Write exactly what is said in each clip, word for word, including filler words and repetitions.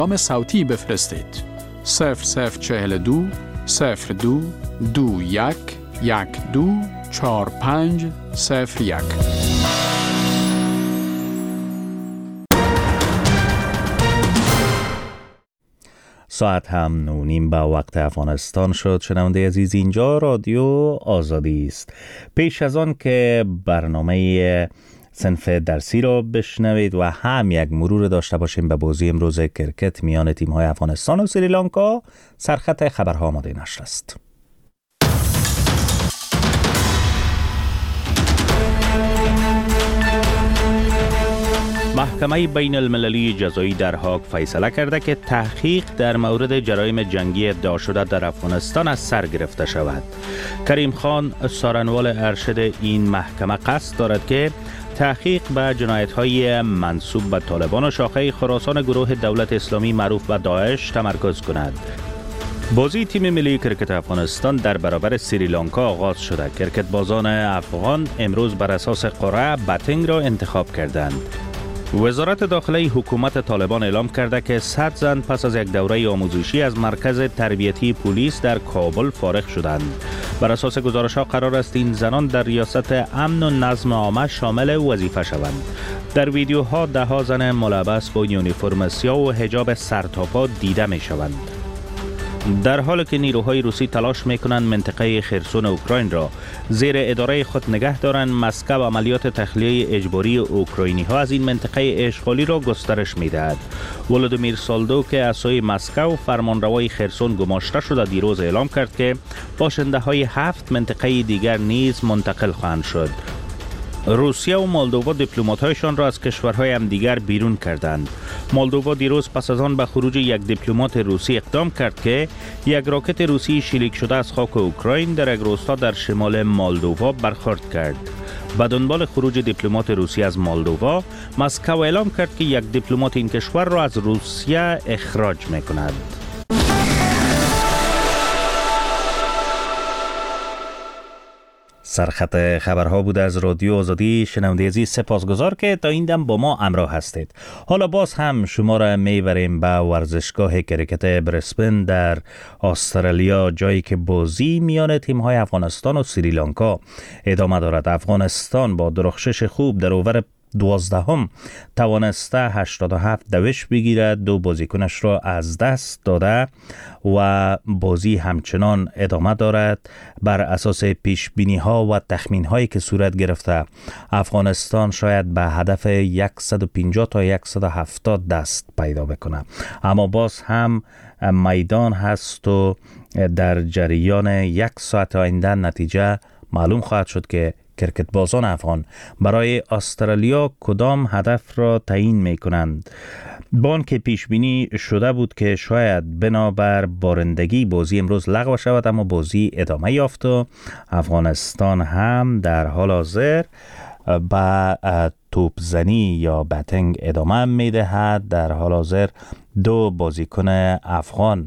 پیام صوتی بفرستید. صفر صفر چهل و دو صفر دو دو یک یک دو چهار پنج صفر یک. ساعت هم نونیم به وقت افغانستان شد. شنونده عزیز، اینجا رادیو آزادی است. پیش از آن که برنامه صنف درسی را بشنوید و هم یک مرور داشته باشیم به بازی امروز کرکت میان تیم‌های افغانستان و سریلانکا، سرخط خبرها آماده نشر است. محکمه بین المللی جزایی در هاگ فیصله کرده که تحقیق در مورد جرایم جنگی ادعا شده در افغانستان از سر گرفته شود. کریم خان، سارنوال ارشد این محکمه، قصد دارد که تحقیق به جنایت‌های منسوب به طالبان و شاخه خراسان گروه دولت اسلامی معروف به داعش تمرکز کند. بازی تیم ملی کرکت افغانستان در برابر سریلانکا آغاز شده. کرکت بازان افغان امروز بر اساس قرعه باتنگ را انتخاب کردند. وزارت داخله حکومت طالبان اعلام کرده که صد زن پس از یک دوره آموزشی از مرکز تربیتی پلیس در کابل فارغ شدند. بر اساس گزارش‌ها قرار است این زنان در ریاست امن و نظم عامه شامل وظیفه شوند. در ویدیوها ده ها زن ملبس با یونیفرم سیاه و حجاب سرتاپا دیده می شوند. در حالی که نیروهای روسی تلاش میکنند منطقه خرسون اوکراین را زیر اداره خود نگه دارند، مسکو عملیات تخلیه اجباری اوکراینی ها از این منطقه اشغالی را گسترش میدهد. ولودیمیر سالدو که اسوی مسکو فرمانروای خرسون گماشته شده دیروز اعلام کرد که باشنده های هفت منطقه دیگر نیز منتقل خواهند شد. روسیه و مولدووا دیپلمات‌هایشان را از کشورهای همدیگر بیرون کردند. مولدووا دیروز پس از آن به خروج یک دیپلمات روسی اقدام کرد که یک راکت روسی شلیک شده از خاک اوکراین در یک روستا در شمال مولدووا برخورد کرد. به دنبال خروج دیپلمات روسی از مولدووا، مسکو اعلام کرد که یک دیپلمات این کشور را از روسیه اخراج می‌کند. سرخط خبرها بود از رادیو آزادی. شنونده عزیز، سپاسگزار که تا این دم با ما همراه هستید. حالا باز هم شما را میبریم به ورزشگاه کرکت برسبن در استرالیا، جایی که بازی میان تیم‌های افغانستان و سریلانکا ادامه دارد. افغانستان با درخشش خوب در اوور دوازدهم توانسته هشتاد و هفت دوش بگیرد، دو بازیکنش را از دست داده و بازی همچنان ادامه دارد. بر اساس پیش بینی ها و تخمین هایی که صورت گرفته، افغانستان شاید به هدف صد و پنجاه تا صد و هفتاد دست پیدا بکنه، اما باز هم میدان هست و در جریان یک ساعت آینده نتیجه معلوم خواهد شد که کرکت بازان افغان برای استرالیا کدام هدف را تعیین می کنند. بان که پیش بینی شده بود که شاید بنابر بارندگی بازی امروز لغو شود، اما بازی ادامه یافت و افغانستان هم در حال حاضر با توپ زنی یا باتنگ ادامه می دهد. در حال حاضر دو بازیکن افغان،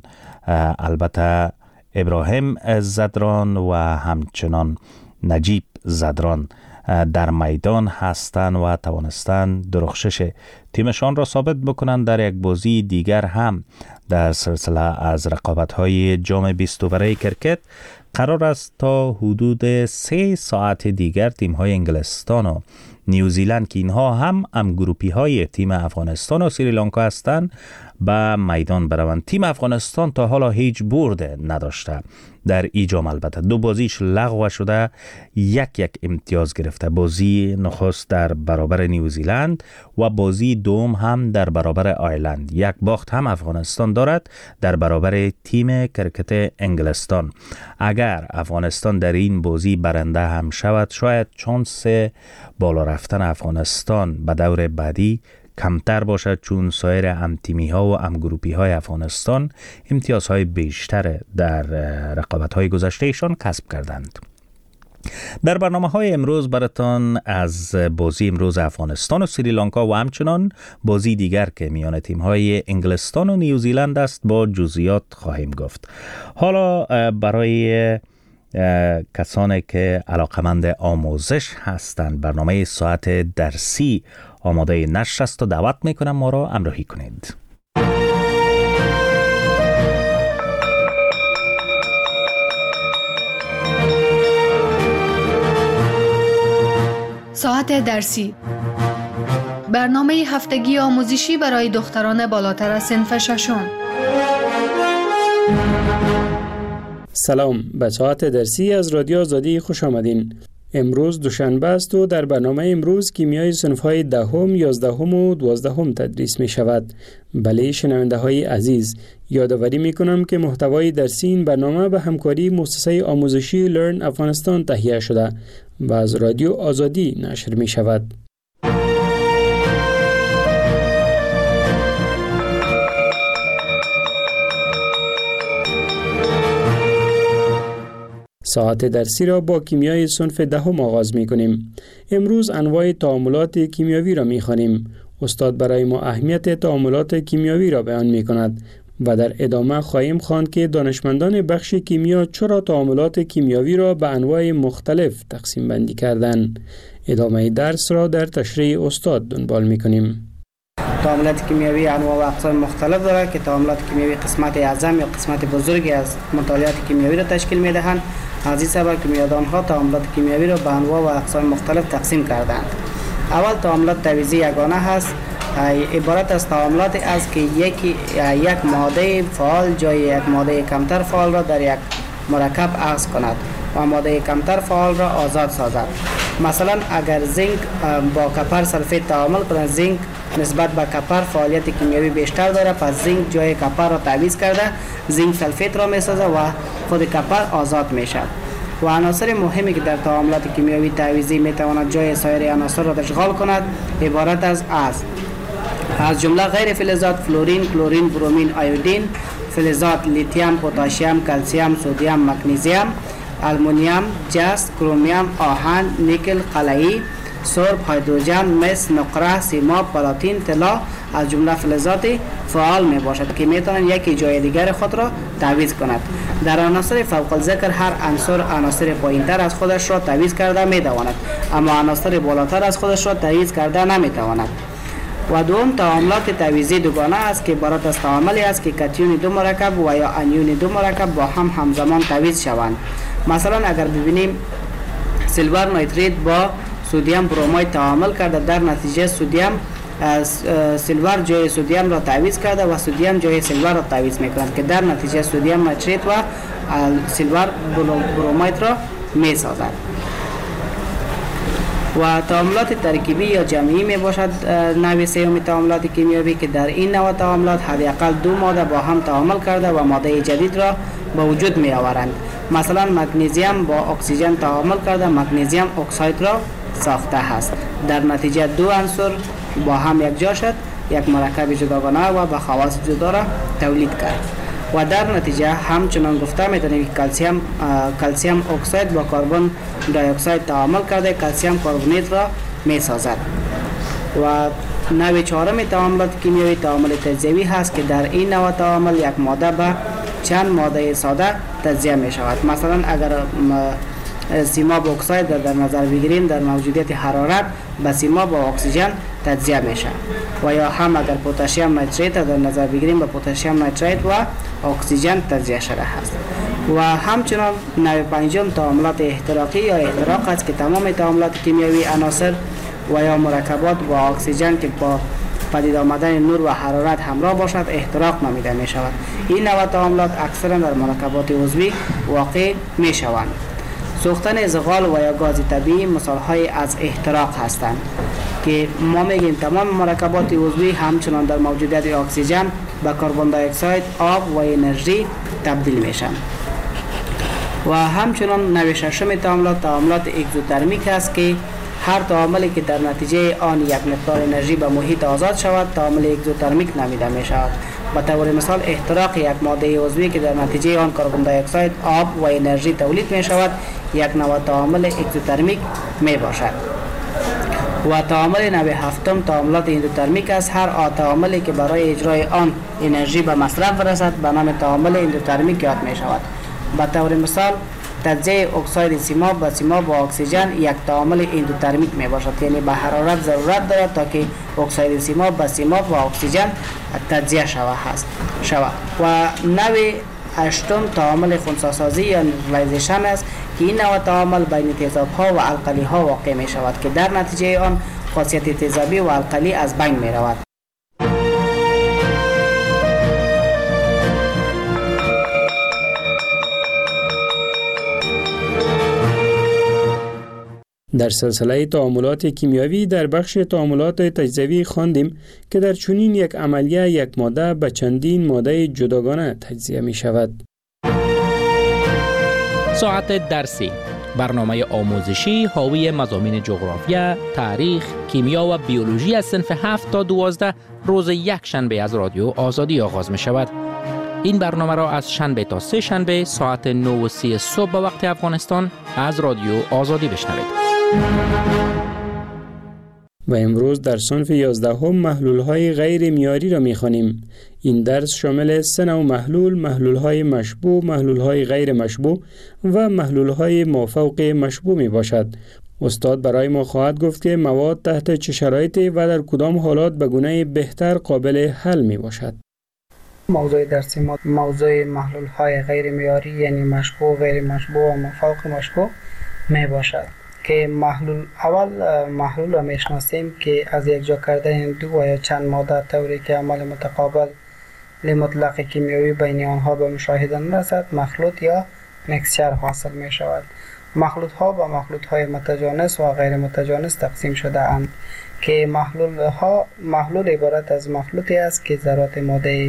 البته ابراهیم زدران و همچنان نجیب زدران، در میدان هستند و توانستند درخشش تیمشان را ثابت بکنند. در یک بازی دیگر هم در سلسله از رقابت‌های جام بیست اوره کرکت قرار است تا حدود سه ساعت دیگر تیم‌های انگلستان و نیوزیلند که اینها هم هم گروپی های تیم افغانستان و سریلانکا هستند به میدان بروند. تیم افغانستان تا حالا هیچ برد نداشته در ای جام، البته دو بازیش لغو شده، یک یک امتیاز گرفته. بازی نخست در برابر نیوزیلند و بازی دوم هم در برابر آیرلند. یک باخت هم افغانستان دارد در برابر تیم کرکت انگلستان. اگر افغانستان در این بازی برنده هم شود، شاید چانس بالا رفتن افغانستان به دور بعدی کمتر باشد، چون سایر همتیمی ها و همگروپی های افغانستان امتیازهای بیشتر در رقابت های گذشته ایشان کسب کردند. در برنامه های امروز براتان از بازی امروز افغانستان و سریلانکا و همچنان بازی دیگر که میان تیم های انگلستان و نیوزیلند است با جزئیات خواهیم گفت. حالا برای کسانی که علاقمند آموزش هستند، برنامه ساعت درسی آماده نشر است و دعوت میکنم ما را همراهی کنید. ساعت درسی، برنامه هفتگی آموزشی برای دختران بالاتر از صنف ششم. سلام، به ساعت درسی از رادیو آزادی خوش آمدین. امروز دوشنبه است و در برنامه امروز کیمیای صنف‌های دهم، یازدهم و دوازدهم تدریس می شود. بله شنونده های عزیز، یادآوری می کنم که محتوای درسی این برنامه به همکاری مؤسسه آموزشی لرن افغانستان تهیه شده و از رادیو آزادی نشر می شود. ساعت درسی را با کیمیای صنف دهم آغاز می کنیم. امروز انواع تعاملات کیمیاوی را می خوانیم. استاد برای ما اهمیت تعاملات کیمیاوی را بیان می کند و در ادامه خواهیم خواند که دانشمندان بخش کیمیا چرا تعاملات کیمیاوی را به انواع مختلف تقسیم بندی کردند. ادامه درس را در تشریح استاد دنبال می کنیم. تعاملات کیمیاوی انواع و اقسام مختلف دارد که تعاملات کیمیاوی قسمت اعظم یا قسمت بزرگی از مطالعات کیمیاوی را تشکیل می دهند. از این سبب کیمیادانها تعاملات کیمیاوی را به انواع و اقسام مختلف تقسیم کردند. اول تعاملات تعویضی یگانه هست. عبارت از تعاملاتی است که یکی یک ماده فعال جای یک ماده کمتر فعال را در یک مرکب اخذ کند و ماده کمتر فعال را آزاد سازد. مثلا اگر زینک با کپر سلفیت تعامل کند، زینک نسبت به کپر فعالیت کیمیاوی بیشتر داره، پس زینک جای کپر را تعویض کرده زینک سلفیت را میسازه و خود کپر آزاد میشه. و عناصر مهمی که در تعاملات کیمیاوی تعویضی میتواند جای سایر عناصر را اشغال کند عبارت از است از جمله غیر فلزات فلورین، کلورین، برومین، آیودین، فلزات لیتیوم، پتاسیم، کلسیم، سدیم، مگنیزیم، آلومینیوم، جست، کرومیوم، آهن، نیکل، قلعی، سرب، هیدروژن، مس، نقره، سیماب، پلاتین، طلا از جمله فلزات فعال می باشد که می توانند یکی جای دیگر خود را تعویض کند. در عناصر فوق الذکر هر عنصر عناصر پایینتر از خودش را تعویض کرده می تواند، اما عناصر بالاتر از خودش را تعویض کرده نمی تواند. و دوم تعاملات تعویضی دوگانه است که عبارت از تعاملی است که کاتیون دو مرکب و یا انیون دو مرکب با هم همزمان تعویض شوند. مثلا اگر ببینیم سیلور نیتریت با سدیم برومید تعامل کرده، در نتیجه سدیم سیلور جای سدیم را تعویض کرده و سدیم جای سیلور را تعویض میکند که در نتیجه سدیم نیتریت و سیلور برومید را میسازد. و تعاملات ترکیبی یا جمعی می باشد نوع سوم تعاملات کیمیاوی که در این نوع تعاملات حداقل دو ماده با هم تعامل کرده و ماده جدید را به وجود می آورند. مثلا مگنیزیم با اکسیژن تعامل کرده مگنیزیم اکساید را ساخته است. در نتیجه دو عنصر با هم یک جا شد، یک مرکب جداگانه و با خواص جدا را تولید کرد. و در نتیجه همچنان گفته میتونیم که کلسیم کلسیم اکساید با کربن دی اکساید تعامل کرده کلسیم کربونیت را میسازد. و نوع چهارم تعاملات کیمیاوی تعامل تجزیوی هست که در این نوع تعامل یک ماده به چند ماده ساده تجزیه می شود. مثلا اگر سیماب اکساید در نظر بگیریم در موجودیت حرارت به سیماب با اکسیژن تجزیه میشه. و یا هم اگر پتاسیم نیتریت در نظر بگیریم به پتاسیم نیتریت و اکسیژن تجزیه شده است. و همچنان نوع پنجم تعاملات احتراقی یا احتراق است که تمام تعاملات کیمیاوی عناصر و یا مرکبات با اکسیژن که با پدید آمدن نور و حرارت همراه باشد احتراق نامیده می شود. این نوع تعاملات اکثرا در مرکبات عضوی واقع می شوند. سوختن زغال و یا گاز طبیعی مثال‌های از احتراق هستند که ما میگیم تمام مرکبات عضوی همچنان در موجودیت اکسیژن به کربن دی اکساید، آب و انرژی تبدیل میشن. و همچنان نوع ششم تعاملات تعاملات اگزوترمیک است که هر تعاملی که در نتیجه آن یک مقدار انرژی به محیط آزاد شود تعامل اگزوترمیک نامیده می شود. به طور مثال احتراق یک ماده عضوی که در نتیجه آن کربن دی اکساید، آب و انرژی تولید می شود یک نوع تعامل اگزوترمیک می باشد. و تعامل نوع هفتم تعاملات اندوترمیک است. هر تعاملی که برای اجرای آن انرژی به مصرف برسد به نام تعامل اندوترمیک یاد می شود. به طور مثال تجزیه اکساید سیماب با سیماب با اکسیژن یک تعامل اندوترمیک می باشد، یعنی به حرارت ضرورت دارد تا که اکساید سیماب با سیماب با اکسیژن تجزیه شود هست شود. و نوع هشتم تعامل خنثی‌سازی یا نیوترالایزیشن است که این نوع تعامل بین تیزاب‌ها و القلی‌ها واقع می شود که در نتیجه آن خاصیت تیزابی و القلی از بین می رود. در سلسله تعاملات کیمیایی در بخش تعاملات تجزیوی خواندیم که در چنین یک عملیه یک ماده به چندین ماده جداگانه تجزیه می شود. ساعت درسی، برنامه آموزشی حاوی مضامین جغرافیا، تاریخ، کیمیا و بیولوژی از صنف هفت تا دوازده روز یک شنبه از رادیو آزادی آغاز می شود. این برنامه را از شنبه تا سه شنبه ساعت نه و سی صبح به وقت افغانستان از رادیو آزادی بشنوید. و امروز در صنف یازدهم محلول‌های غیر معیاری را می‌خوانیم. این درس شامل سه نوع محلول، محلول‌های مشبوع، محلول‌های غیر مشبوع و محلول‌های مافوق مشبوع میباشد. استاد برای ما خواهد گفت که مواد تحت چه شرایطی و در کدام حالات به گونه بهتر قابل حل میباشد. موضوع درسی ما موضوع محلول‌های غیر معیاری یعنی مشبوع، غیر مشبوع و مافوق مشبوع میباشد. که محلول اول محلول را میشناسیم که از یک جا کردن دو و یا چند ماده طوری که عمل متقابل مطلق کیمیایی بین آنها به مشاهده نرسد مخلوط یا مکسچر حاصل می شود. مخلوط ها به مخلوط های متجانس و غیر متجانس تقسیم شده اند که محلول ها محلول عبارت از مخلوطی است که ذرات ماده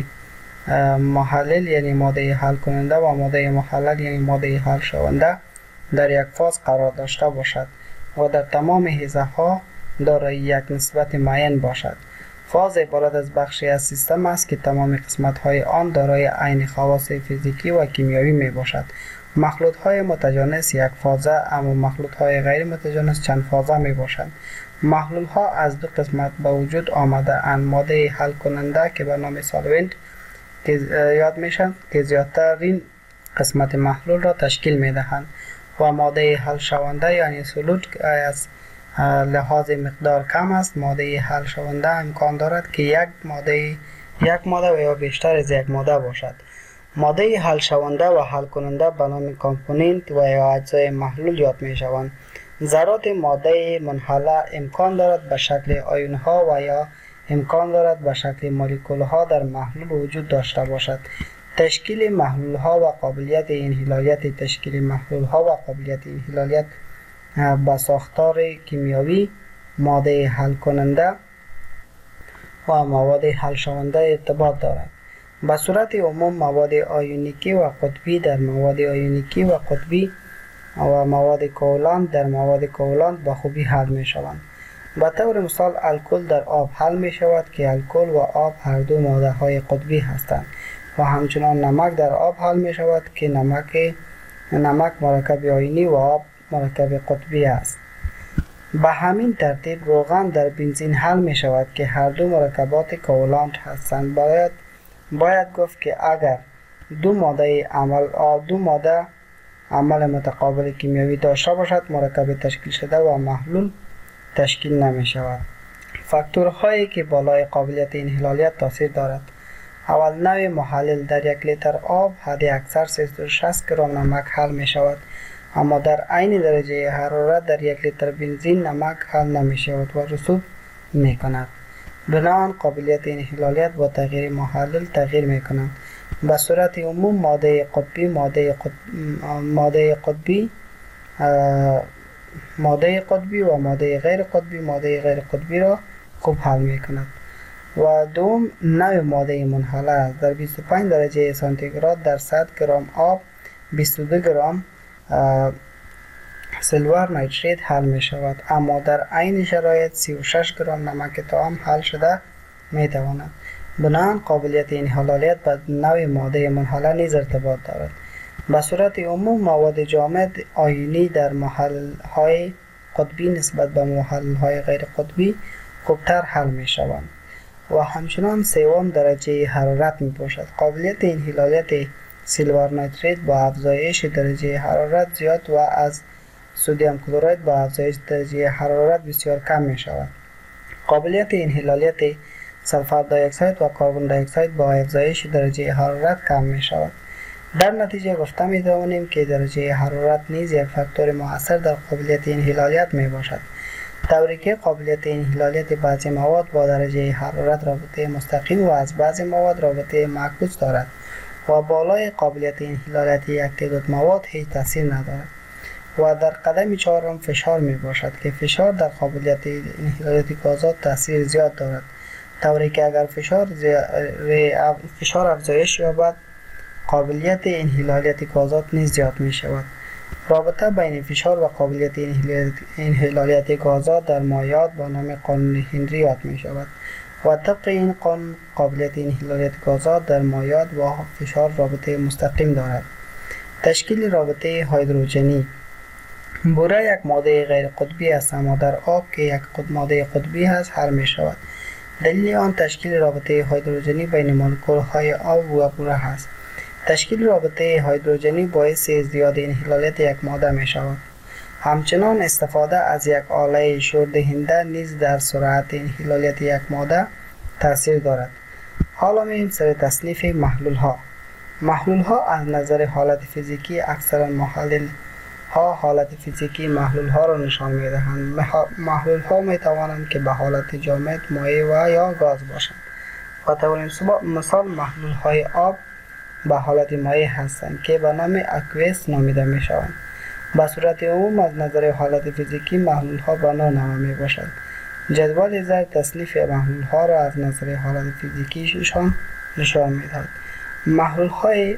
محلل یعنی ماده حل کننده و ماده محلل یعنی ماده حل شونده در یک فاز قرار داشته باشد و در تمام حیزه ها دارای یک نسبت معین باشد. فاز عبارت از بخشی از سیستم است که تمام قسمت های آن دارای عین خواص فیزیکی و کیمیایی می باشد. مخلوط های متجانس یک فازه اما مخلوط های غیر متجانس چند فازه می باشند. محلول ها از دو قسمت به وجود آمده اند: ماده حل کننده که به نام سالونت که یاد میشن که زیادترین قسمت محلول را تشکیل می دهند و ماده حل شونده یعنی سولوت که از لحاظ مقدار کم است. ماده حل شونده امکان دارد که یک ماده یک ماده و یا بیشتر از یک ماده باشد. ماده حل شونده و حل کننده به نام کامپوننت و یا اجزای محلول یاد می شوند. ذرات ماده منحله امکان دارد به شکل آیون ها و یا امکان دارد به شکل مولکول ها در محلول وجود داشته باشد. تشکیل محلول ها و قابلیت انحلالیت تشکیل محلول ها و قابلیت انحلالیت با ساختار کیمیایی ماده حل کننده و مواد حل شونده ارتباط دارد. به صورت عموم مواد آیونیکی و قطبی در مواد آیونیکی و قطبی و مواد کوولانت در مواد کوولانت به خوبی حل می شوند. به طور مثال الکل در آب حل می شود که الکل و آب هر دو ماده های قطبی هستند و همچنان نمک در آب حل می شود که نمک نمک مرکب آیونی و آب مرکب قطبی است. به همین ترتیب روغن در بنزین حل می شود که هر دو مرکبات کوولانت هستند. باید باید گفت که اگر دو ماده عمل دو ماده عمل متقابل کیمیایی داشته باشد مرکب تشکیل شده و محلول تشکیل نمی شود. فاکتورهایی که بالای قابلیت انحلالیت تاثیر دارد: اول، نوع محلل در یک لیتر آب حد اکثر سیصد و شصت گرم نمک حل می شود، اما در عین درجه حرارت در یک لیتر بنزین نمک حل نمی شود و رسوب می کند. بنابراین قابلیت انحلالیت با تغییر محلل تغییر می کند. به صورت عموم ماده قطبی ماده قطب... ماده قطبی ماده قطبی و ماده غیر قطبی ماده غیر قطبی را خوب حل می کند. و دوم، نوع ماده منحله است. در بیست و پنج درجه سانتیگراد در صد گرم آب بیست و دو گرم سیلور نیتریت حل می شود، اما در عین شرایط سی و شش گرم نمک طعام حل شده می تواند. بنابراین قابلیت انحلالیت به نوع ماده منحله نیز ارتباط دارد. به صورت عموم مواد جامد آیونی در محلل های قطبی نسبت به محلل های غیر قطبی خوبتر حل می شوند و همچنان سوم درجه حرارت می باشد. قابلیت انحلالیت سیلور نیتریت با افزایش درجه حرارت زیاد و از سدیم کلراید با افزایش درجه حرارت بسیار کم می شود. قابلیت انحلالیت سلفر دی اکساید و کربن دی اکساید با افزایش درجه حرارت کم می شود. در نتیجه گفته می توانیم که درجه حرارت نیز یک فاکتور مؤثر در قابلیت انحلالیت می باشد، طوری که قابلیت انحلالیت بعضی مواد با درجه حرارت رابطه مستقیم و از بعضی مواد رابطه معکوس دارد و بالای قابلیت انحلالیت یک تعداد مواد هیچ تاثیر ندارد. و در قدم چهارم فشار می باشد که فشار در قابلیت انحلالیت گازات تاثیر زیاد دارد، طوری که اگر فشار فشار افزایش یابد قابلیت انحلالیت گازات نیز زیاد می شود. رابطه بین فشار و قابلیت انحلالیت گازات در مایعات با نام قانون هنری یاد می شود و طبق این قانون قابلیت انحلالیت گازات در مایعات با فشار رابطه مستقیم دارد. تشکیل رابطه هیدروژنی: بوره یک ماده غیر قطبی است اما در آب که یک ماده قطبی است حل می شود. دلیل آن تشکیل رابطه هیدروژنی بین مولکول های آب و بوره است. تشکیل رابطه هیدروژنی باعث ازدیاد انحلالیت یک ماده می شود. همچنان استفاده از یک آله شوردهنده نیز در سرعت انحلالیت یک ماده تاثیر دارد. حالا می‌ریم سر تصنیف محلول ها. محلول ها از نظر حالت فیزیکی اکثرا محلل ها حالت فیزیکی محلول ها را نشان می دهند. محلول ها می توانند که به حالت جامد، مایع و یا گاز باشند. و طور مثال محلول های آب به حالت مایع هستند که به نام اکویس نامیده می شوند. به صورت عموم از نظر حالت فیزیکی محلول ها به نوع نما می باشند. جدول زیر تصنیف محلول ها را از نظر حالت فیزیکیشان نشان می دهد. محلول های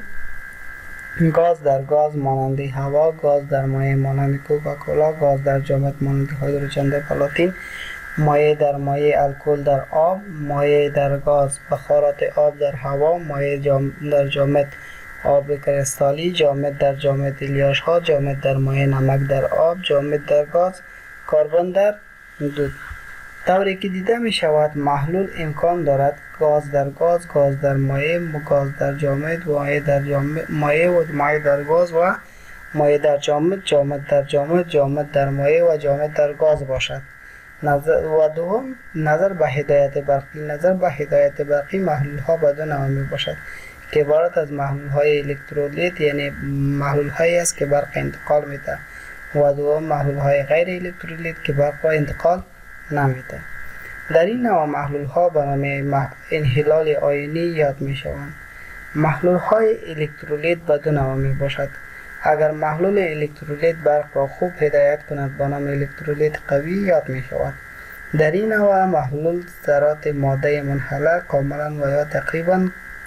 گاز در گاز مانند هوا، گاز در مایع مانند کوکاکولا، گاز در جامد مانند هیدروژن در پلاتین، مایع در مایع الکل در آب، مایع در گاز بخارات آب در هوا، مایع جام در جامد آب کریستالی، جامد در جامد الیاش ها، جامد در مایع نمک در آب، جامد در گاز کربن در دود. طوری که دیده می شود محلول امکان دارد گاز در گاز، گاز در مایع، گاز در جامد، مایع در جامد، مایع و مایع در گاز و مایع در جامد، جامد در جامد، جامد در مایع و جامد در گاز باشد. نظر و دوم نظر به هدایت برقی. نظر به هدایت برقی محلول ها به دو نوع می باشد که عبارت از محلول های الکترولیت یعنی محلول هایی است که برق انتقال می ده و دوم محلول های غیر الکترولیت که برق را انتقال نمی ده. در این نوع محلول ها به نام انحلال آیونی یاد می شوند. محلول های الکترولیت به دو نوع می باشد. اگر محلول الکترولیت برق را خوب هدایت کند به نام الکترولیت قوی یاد می شود. در این نوع محلول ذرات ماده منحله کاملا و یا تقریبا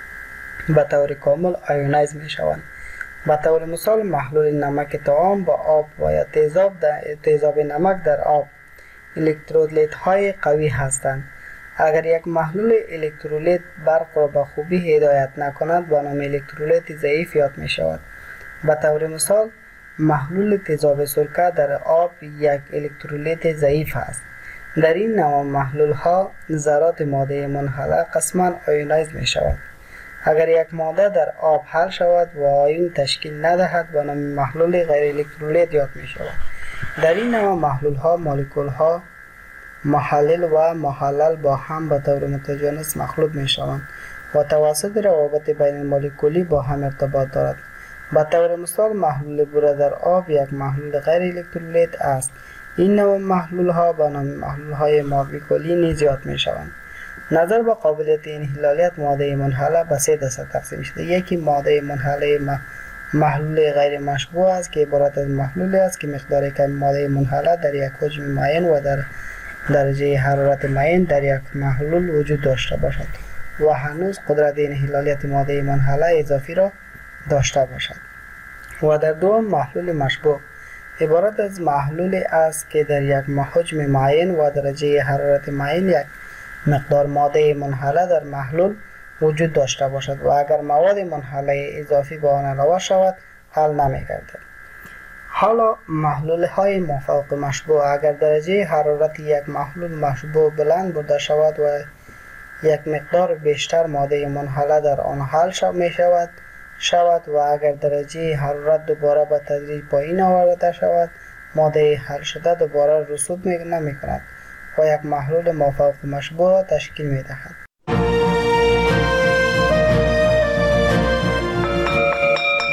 به طور کامل آیونایز می شوند. به طور مثال محلول نمک طعام با آب و یا تیزاب تیزاب نمک در آب الکترولیت های قوی هستند. اگر یک محلول الکترولیت برق را به خوبی هدایت نکند به نام الکترولیت ضعیف یاد می شود. به طور مثال محلول تیزاب سرکه در آب یک الکترولیت ضعیف است. در این نوع محلول ها ذرات ماده منحله قسما آیونایز می شود. اگر یک ماده در آب حل شود و آیون تشکیل ندهد به نام محلول غیر الکترولیت یاد می شود. در این نوع محلول ها مولکول ها محلل و محلل با هم به طور متجانس مخلوط می شوند و توسط روابط بین مولکولی با هم ارتباط دارد. به طور مثال محلول بوره در آب یک محلول غیر الکترولیت است. این نوع محلول ها به نام محلول های مولکولی نیز یاد می شوند. نظر به قابلیت انحلالیت ماده منحله به سه دسته تقسیم شده. یکی ماده منحله محلول غیر مشبوع است که عبارت از محلولی است که مقدار کم ماده منحله در یک حجم معین و در درجه حرارت معین در یک محلول وجود داشته باشد و هنوز قدرت انحلالیت ماده منحله اضافی را داشته باشد. و در دوم محلول مشبوع عبارت از محلولی است که در یک حجم معین و درجه حرارت معین یک مقدار ماده منحله در محلول وجود داشته باشد و اگر مواد منحله اضافی به آن علاوه شود حل نمی‌گردد. حالا محلول های مافوق مشبوع اگر درجه حرارت یک محلول مشبوع بلند برده شود و یک مقدار بیشتر ماده منحله در آن حل می شود شود و اگر درجه حرارت دوباره به تدریج پایین آورده شود ماده حل شده دوباره رسوب نمی کند و یک محلول مافوق مشبوع تشکیل می دهد.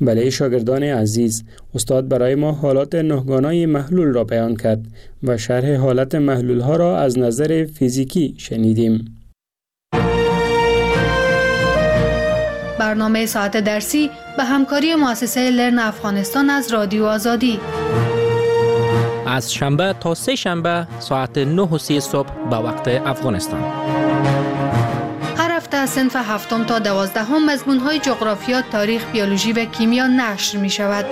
بله شاگردان عزیز، استاد برای ما حالات نهگانای محلول را بیان کرد و شرح حالت محلول ها را از نظر فیزیکی شنیدیم. برنامه ساعت درسی به همکاری مؤسسه لرن افغانستان از رادیو آزادی. از شنبه تا سه شنبه ساعت نه و سی صبح به وقت افغانستان. هر هفته از صنف هفتم تا دوازدهم مضمون‌های جغرافیا، تاریخ، بیولوژی و کیمیا نشر می شود.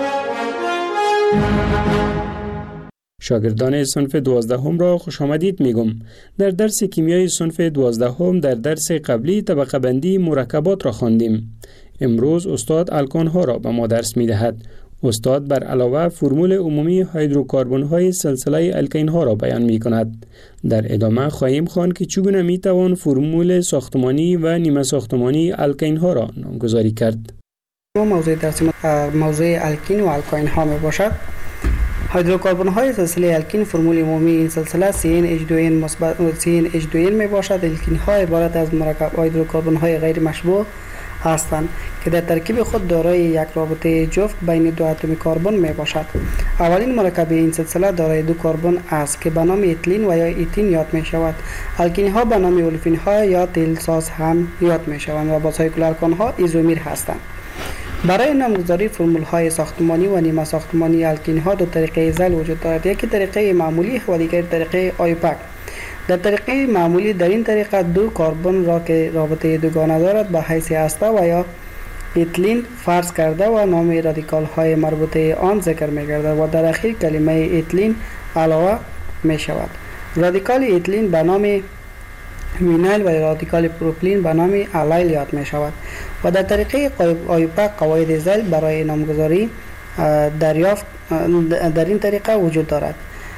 شاگردان صنف دوازدهم را خوش آمدید میگم. در درس کیمیای صنف دوازدهم در درس قبلی طبقه بندی مرکبات را خواندیم. امروز استاد الکان ها را به ما درس می دهد. استاد بر علاوه فرمول عمومی هیدروکاربن های سلسله الکین ها را بیان می کند. در ادامه خواهیم خواند که چگونه می توان فرمول ساختمانی و نیمه ساختمانی الکین ها را نامگذاری کرد. موضوع درس موضوع الکین و الکین ها می باشد. هیدروکاربن های سلسله الکین فرمول عمومی این سلسله سی ان اچ دو ان مثبت سی ان اچ دو ان می باشد. الکین ها عبارت از مرکب هیدروکاربن های غیر مشبوع هستند که در ترکیب خود دارای یک رابطه جفت بین دو اتم کربن می باشد. اولین مرکب این سلسله دارای دو کربن است که به نام اتیلین و یا ایتین یاد می شود. الکین ها به نام اولفین ها یا تیل ساز هم یاد می شوند و با سایکل الکان ها ایزومیر هستند. برای نامگذاری فرمول های ساختمانی و نیمه ساختمانی الکین ها دو طریقه زل وجود دارد. یکی طریقه معمولی و دیگر طریقه آیوپک. در طریقه معمولی در این طریقه دو کربن را که رابطه دوگانه دارد به حیث هسته و یا اتیلین فرض کرده و نام رادیکال های مربوطه آن ذکر می گردد و در اخیر کلمه اتیلین علاوه می شود. رادیکال اتیلین به نام وینایل و رادیکال پروپیلین به نام الیل یاد می شود و در طریقه آیوپک قواعد زل برای نامگذاری دریافت در این طریقه وجود دارد.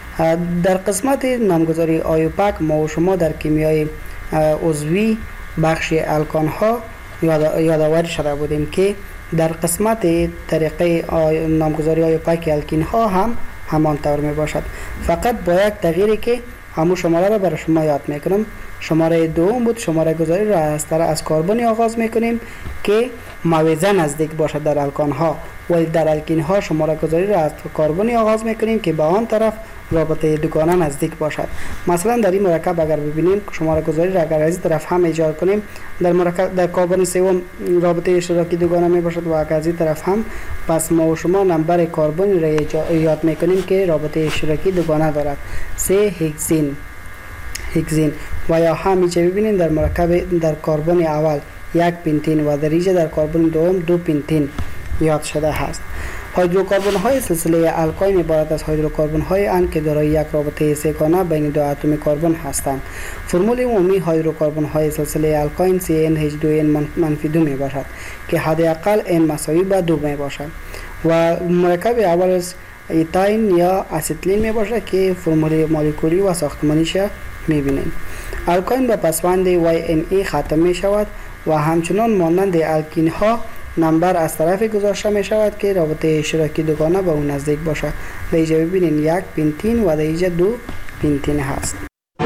در قسمت نامگذاری آیوپک ما و شما در کیمیای عضوی بخش الکان ها یادآوری شده بودیم که در قسمت طریقه نامگذاری آیوپک الکین ها هم همان طور می باشد، فقط با یک تغییری که همون شماره را برای شما یاد میکنم. شماره دوم بود. شماره گذاری را از طرف از کربنی آغاز میکنیم که موازه نزدیک باشد در الکان ها، ولی در الکین ها شماره گذاری را از کربنی آغاز میکنیم که به آن طرف رابطه دوگانه نزدیک باشد. مثلا در این مرکب اگر ببینیم شماره گذاری را اگر از این طرف هم ایجاد کنیم در مرکب در کربن سوم رابطه اشتراکی دوگانه می باشد و اگر از این طرف هم، پس ما و شما نمبر کربن را یاد میکنیم که رابطه اشتراکی دوگانه دارد. سه هگزین هگزین و یا همیشه ببینیم در مرکب در کربن اول یک پنتین و در اینجا در کربن دوم دو پنتین یاد شده است. هیدروکاربن های سلسله الکین عبارت از هیدروکاربن های اند که دارای یک رابطه سه‌گانه بین دو اتم کربن هستند. فرمول عمومی هیدروکاربن های سلسله الکین سی ان اچ دو ان منفی دو می باشد که حداقل n مساوی به دو می باشد و مرکب اول از ایتاین یا اسیتیلین می باشد که فرمول مولکولی و ساختمانیش می بینیم. الکین به پسوند وای ان ای ختم می شود و همچنان مانند الکین ها نمبر از طرف گذاشته می شود که رابطه اشتراکی دوگانه به اون نزدیک باشد. در اینجا ببینید یک پنتین و در اینجا دو پنتین هست.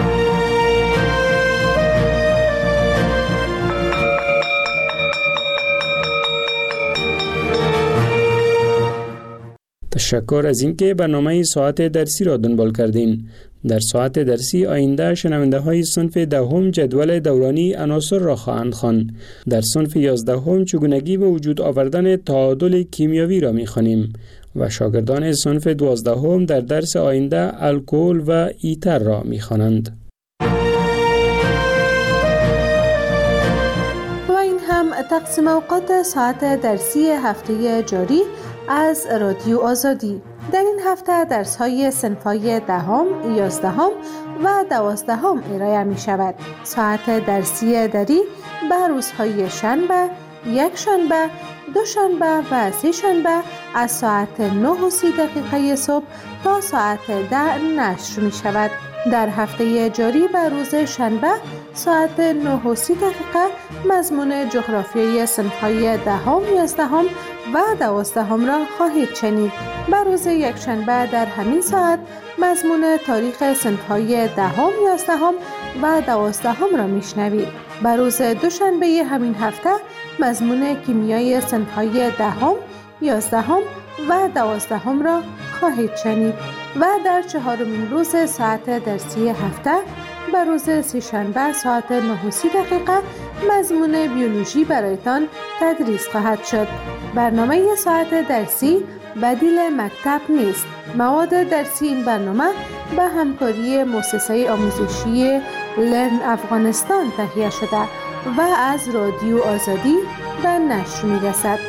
تشکر از اینکه برنامه ساعت درسی را دنبال کردین. در ساعت درسی آینده شنونده های صنف دهم جدول دورانی عناصر را خواهند خواند. در صنف یازدهم چگونگی به وجود آوردن تعادل کیمیاوی را می‌خوانیم و شاگردان صنف دوازدهم در درس آینده الکل و ایتر را می‌خوانند. و این هم تقسیم اوقات ساعت درسی هفته جاری از رادیو آزادی. در این هفته درس‌های صنف‌های دهم، یازدهم و دوازدهم ارائه می شود. ساعت درسی دری به روزهای شنبه، یک شنبه، دو شنبه و سه شنبه از ساعت نه و سی دقیقه صبح تا ساعت ده نشر می شود. در هفته جاری به روز شنبه ساعت نه و سی دقیقه مضمون جغرافیای صنف‌های دهم، یازدهم و دوازدهم را خواهید شنید. به روز یکشنبه در همین ساعت مضمون تاریخ صنف‌های دهم، یازدهم و دوازدهم را میشنوید. به روز دوشنبه همین هفته مضمون کیمیای صنف‌های دهم، یازدهم و دوازدهم را خواهید شنید و در چهارمین روز ساعت درسی هفته به روز سه‌شنبه ساعت نه و سی دقیقه مضمون بیولوژی برایتان تدریس خواهد شد. برنامه ساعت درسی بدیل مکتب نیست. مواد درسی این برنامه به همکاری مؤسسه آموزشی لرن افغانستان تهیه شده و از رادیو آزادی به نشر می‌رسد.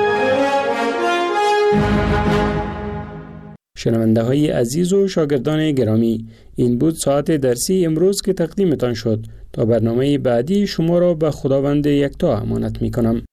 شنونده های عزیز و شاگردان گرامی، این بود ساعت درسی امروز که تقدیمتان شد. تا برنامه بعدی شما را به خداوند یکتا امانت می کنم.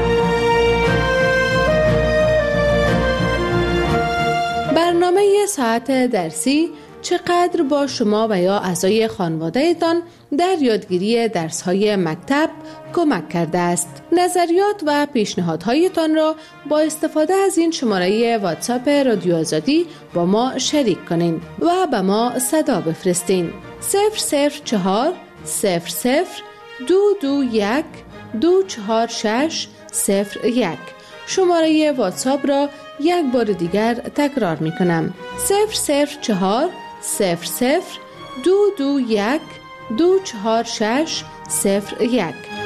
برنامه ساعت درسی چقدر با شما و یا اعضای خانواده‌تان در یادگیری درس‌های مکتب کمک کرده است. نظریات و پیشنهادهایتان را با استفاده از این شماره واتساپ رادیو آزادی با ما شریک کنین و به ما صدا بفرستین. صفر صفر چهار صفر صفر دو دو یک دو چهار شش صفر یک. شماره واتساپ را یک بار دیگر تکرار می کنم. صفر صفر چهار صفر صفر دو دو یک دو چهار شش صفر یک.